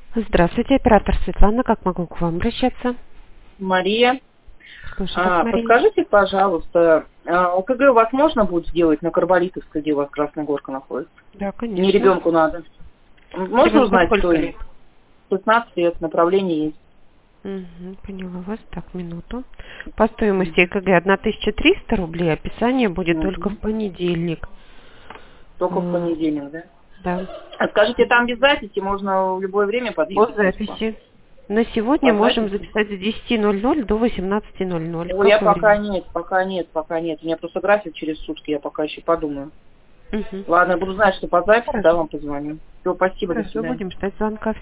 Здравствуйте, оператор Светлана. Как могу к вам обращаться? Мария. Слушаю вас, Мария. Подскажите, пожалуйста, ОКГ у вас можно будет сделать на Карболитовской, где у вас Красная Горка находится? Да, конечно. Не ребенку надо. Можно Ребенку узнать, сколько что лет? 16 лет, направление есть. Угу, поняла вас. Так, минуту. По стоимости ЭКГ 1300 рублей. Описание будет только в понедельник. Только в понедельник, да? Да. А скажите, там без записи можно в любое время По подъехать? записи. На сегодня По можем записи? записать с 10:00 до 18:00. Ой, я Какое пока время? нет. У меня просто график через сутки, я пока еще подумаю. Угу. Ладно, я буду знать, что по записи, да, Хорошо. вам позвоню. Все, спасибо, до Хорошо, свидания. будем ждать звонка.